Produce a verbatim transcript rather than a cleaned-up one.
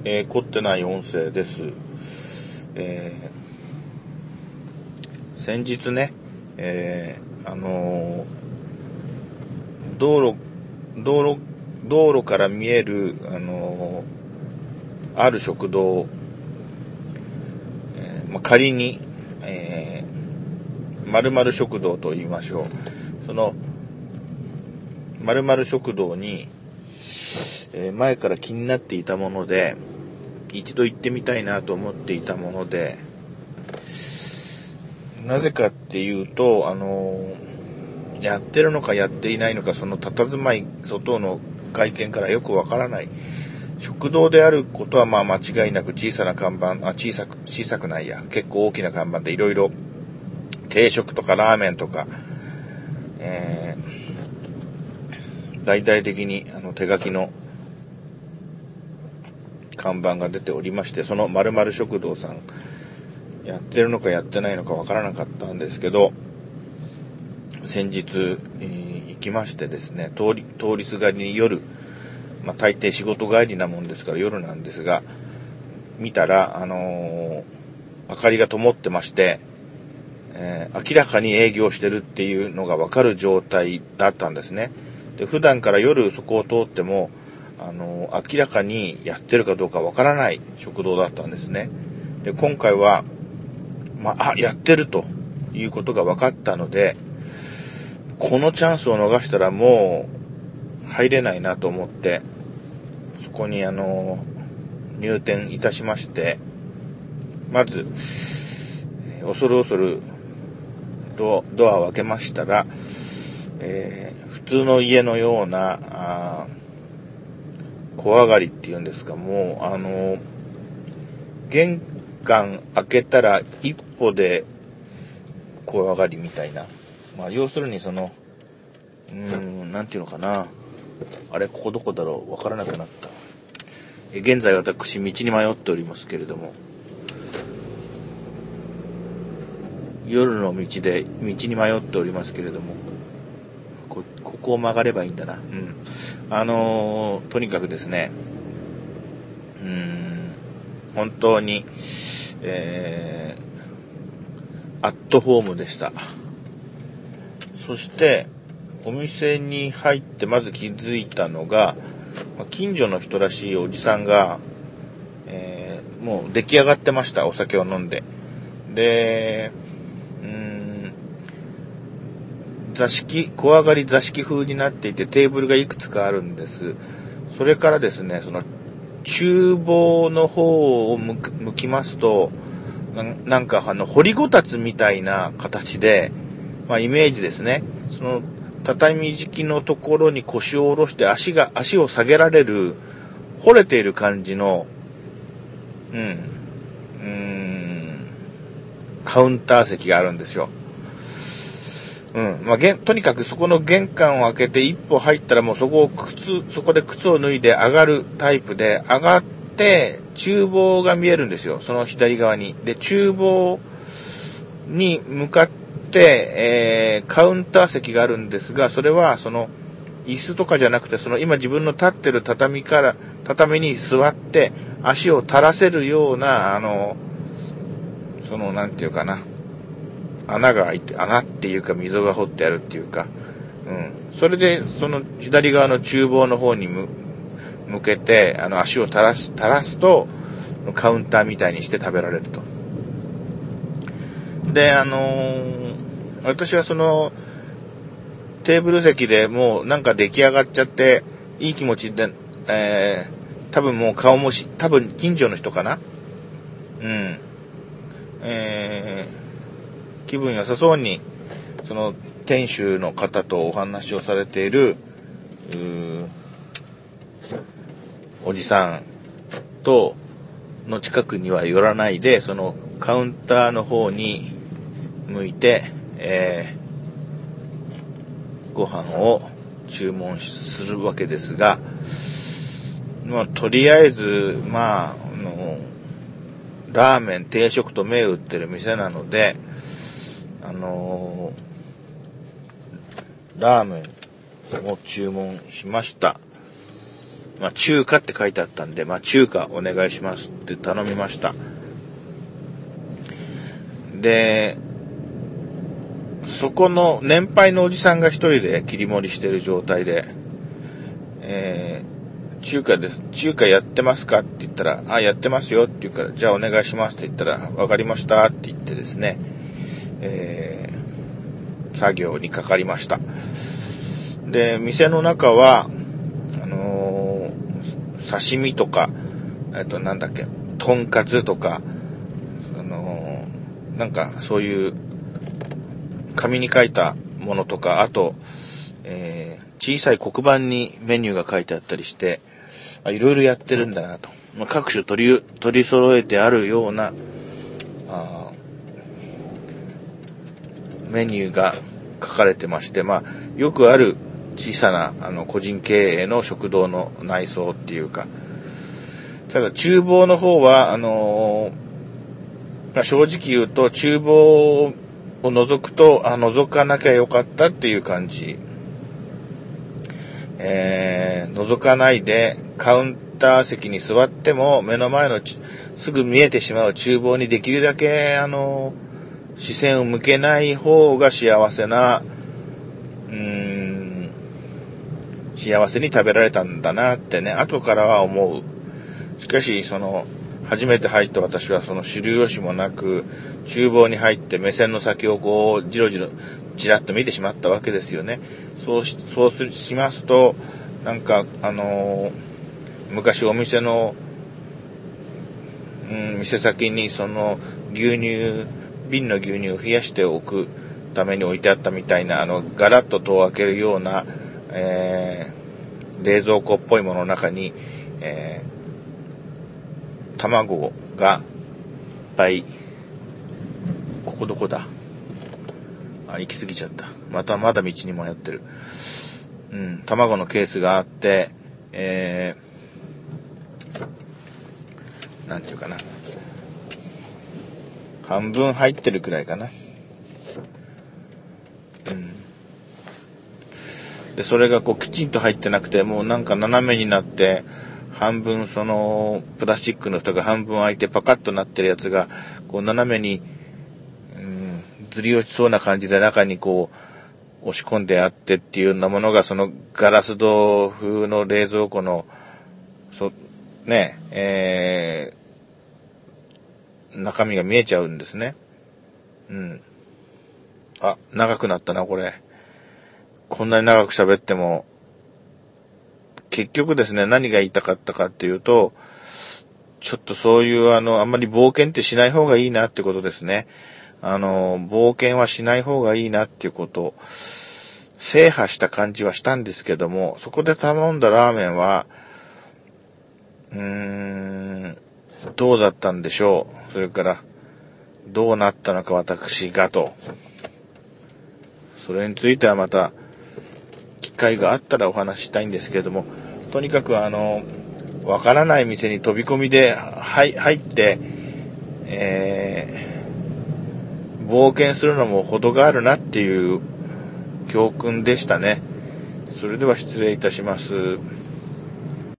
えー、凝ってない音声です。えー、先日ね、えー、あのー、道路、道路、道路から見える、あのー、ある食堂、えーまあ、仮に、えー、〇〇食堂と言いましょう。その、〇〇食堂に、えー、前から気になっていたもので、一度行ってみたいなと思っていたもので、なぜかっていうと、あのー、やってるのかやっていないのか、その佇まい、外の外見からよくわからない。食堂であることはまあ間違いなく小さな看板、あ、小さく、小さくないや、結構大きな看板でいろいろ定食とかラーメンとか、えー、大々的にあの手書きの看板が出ておりまして、その〇〇食堂さん、やってるのかやってないのかわからなかったんですけど、先日、えー、行きましてですね、通り、通りすがりに夜、まあ大抵仕事帰りなもんですから夜なんですが、見たら、あのー、明かりが灯ってまして、えー、明らかに営業してるっていうのがわかる状態だったんですね。で、普段から夜そこを通っても、あのー、明らかにやってるかどうかわからない食堂だったんですね。で、今回は、まあ、あ、やってるということが分かったので、このチャンスを逃したらもう入れないなと思って、そこにあの、入店いたしまして、まず、恐る恐るド、ドアを開けましたら、えー、普通の家のような、あ小上がりっていうんですか、もう、あの、玄関開けたら一歩で小上がりみたいな。まあ、要するにその、うーん、なんていうのかな。あれ、ここどこだろうわからなくなった。え現在私、道に迷っておりますけれども、夜の道で、道に迷っておりますけれども、こ、ここを曲がればいいんだな。うん。あのー、とにかくですね、うーん、本当に、えー、アットホームでした。そして、お店に入ってまず気づいたのが、近所の人らしいおじさんが、えー、もう出来上がってました。お酒を飲んで。で、うーん、座敷、小上がり座敷風になっていてテーブルがいくつかあるんです。それからですね、その厨房の方を向く、向きますと、な, なんかあの掘りごたつみたいな形で、まあイメージですね。その畳敷きのところに腰を下ろして足が足を下げられる掘れている感じの、うん、うーん、カウンター席があるんですよ。うん、まあげんとにかくそこの玄関を開けて一歩入ったらもうそこを靴そこで靴を脱いで上がるタイプで、上がって厨房が見えるんですよ。その左側に。で厨房に向かって、えー、カウンター席があるんですが、それはその椅子とかじゃなくて、その今自分の立ってる畳から畳に座って足を垂らせるような、あのそのなんていうかな、穴が開いて、穴っていうか溝が掘ってあるっていうか、うん、それでその左側の厨房の方に向向けてあの足を垂らす垂らすとカウンターみたいにして食べられると。で、あのー、私はそのテーブル席でもうなんか出来上がっちゃっていい気持ちで、えー、多分もう顔もし多分近所の人かな、うん、えー、気分良さそうにその店主の方とお話をされているおじさんとの近くには寄らないで、そのカウンターの方に向いて、えー、ご飯を注文するわけですが、まあ、とりあえず、まあ、あの、ラーメン定食と銘打ってる店なので、あのー、ラーメンを注文しました。 まあ、中華って書いてあったんで、まあ、中華お願いしますって頼みました。で、そこの年配のおじさんが一人で切り盛りしてる状態で、えー、中華です。中華やってますかって言ったら、あ、やってますよって言うから、じゃあお願いしますって言ったら、わかりましたって言ってですね、えー、作業にかかりました。で、店の中は、あのー、刺身とか、えっと、なんだっけ、とんかつとか、あのー、なんかそういう紙に書いたものとか、あと、えー、小さい黒板にメニューが書いてあったりして、あ、いろいろやってるんだなと。まあ、各種取り、取り揃えてあるような、あメニューが書かれてまして、まあ、よくある小さなあの個人経営の食堂の内装っていうか、ただ厨房の方は、あのーまあ、正直言うと厨房を覗くと、あ、覗かなきゃよかったっていう感じ。えー、覗かないでカウンター席に座っても目の前のすぐ見えてしまう厨房にできるだけあの視線を向けない方が幸せな、うーん、幸せに食べられたんだなってね、後からは思う。しかしその初めて入った私はその知る由もなく厨房に入って目線の先をこうじろじろちらっと見てしまったわけですよね。そうし、そうしますと、なんか、あのー、昔お店の、うん、店先にその牛乳、瓶の牛乳を冷やしておくために置いてあったみたいな、あの、ガラッと戸を開けるような、えー、冷蔵庫っぽいものの中に、えー、卵がいっぱい、ここどこだ？あ、行き過ぎちゃった。またまだ道に迷ってる。うん、卵のケースがあって、えー、なんていうかな。半分入ってるくらいかな。うん。で、それがこうきちんと入ってなくて、もうなんか斜めになって、半分その、プラスチックの蓋が半分開いてパカッとなってるやつが、こう斜めに、ずり落ちそうな感じで中にこう押し込んであってっていうようなものがそのガラス戸風の冷蔵庫のそねえー、中身が見えちゃうんですね。うん。あ、長くなったなこれ。こんなに長く喋っても結局ですね、何が言いたかったかっていうと、ちょっとそういうあのあんまり冒険ってしない方がいいなってことですね。あの、冒険はしない方がいいなっていうことを制覇した感じはしたんですけども、そこで頼んだラーメンは、うーん、どうだったんでしょう。それから、どうなったのか私がと。それについてはまた、機会があったらお話ししたいんですけれども、とにかくあの、わからない店に飛び込みで入って、えー、冒険するのも程があるなっていう教訓でしたね。それでは失礼いたします。